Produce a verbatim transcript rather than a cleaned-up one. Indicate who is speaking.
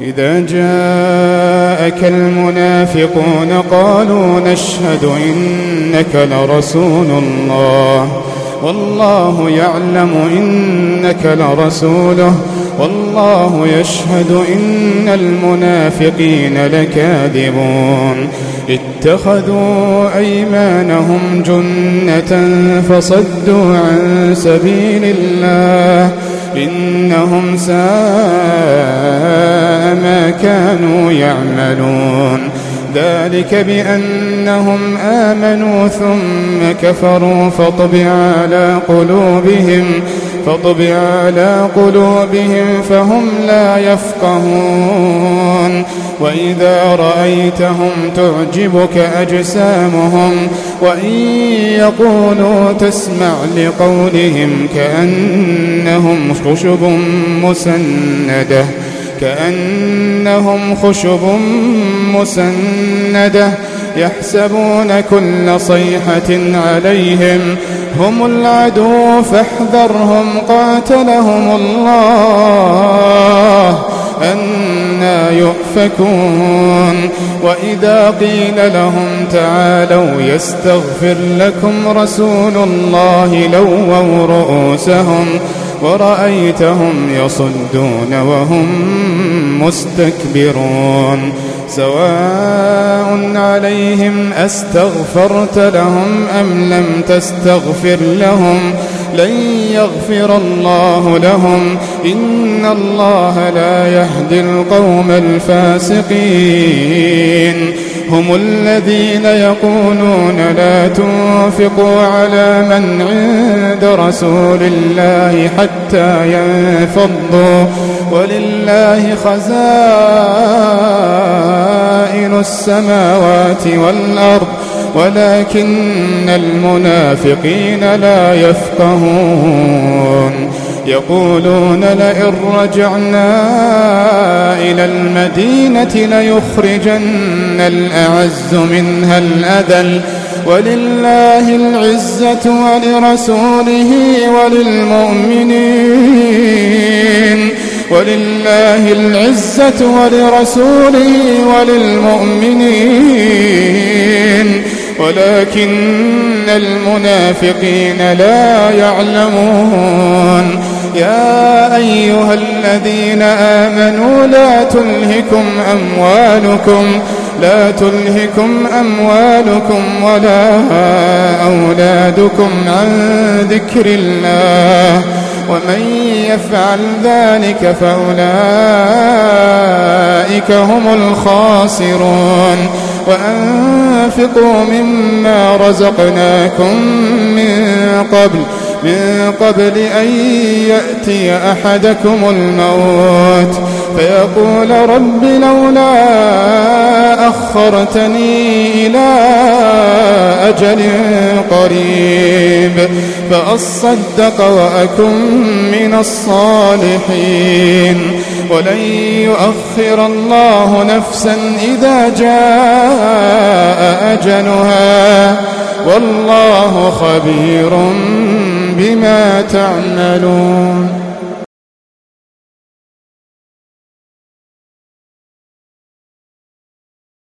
Speaker 1: إذا جاءك المنافقون قالوا نشهد إنك لرسول الله والله يعلم إنك لرسوله والله يشهد إن المنافقين لكاذبون اتخذوا أيمانهم جنة فصدوا عن سبيل الله إنهم ساء ما كانوا يعملون ذلك بأنهم آمنوا ثم كفروا فطبع على قلوبهم فطبع على قلوبهم فهم لا يفقهون وإذا رأيتهم تعجبك أجسامهم وإن يقولوا تسمع لقولهم كأنهم خشب مسندة كأنهم خشب مسندة يحسبون كل صيحة عليهم هم العدو فاحذرهم قاتلهم الله أنى يؤفكون وإذا قيل لهم تعالوا يستغفر لكم رسول الله لووا رؤوسهم ورأيتهم يصدون وهم مستكبرون سواء عليهم أستغفرت لهم أم لم تستغفر لهم لن يغفر الله لهم إن الله لا يهدي القوم الفاسقين هم الذين يقولون لا تنفقوا على من عند رسول الله حتى ينفضوا ولله خزائن السماوات والأرض ولكن المنافقين لا يفقهون يقولون لئن رجعنا إلى المدينة ليخرجن الأعز منها الأذل ولله العزة ولرسوله وللمؤمنين ولله العزة ولرسوله وللمؤمنين ولكن المنافقين لا يعلمون يا أيها الذين آمنوا لا تلهكم أموالكم لا تلهكم أموالكم ولا أولادكم عن ذكر الله ومن يفعل ذلك فأولئك هم الخاسرون وأنفقوا مما رزقناكم من قبل من قبل أن يأتي أحدكم الموت فيقول رب لولا أخرتني إلى أجل قريب فأصدق وأكن من الصالحين ولن يؤخر الله نفسا إذا جاء أجلها والله خبير بما تعملون.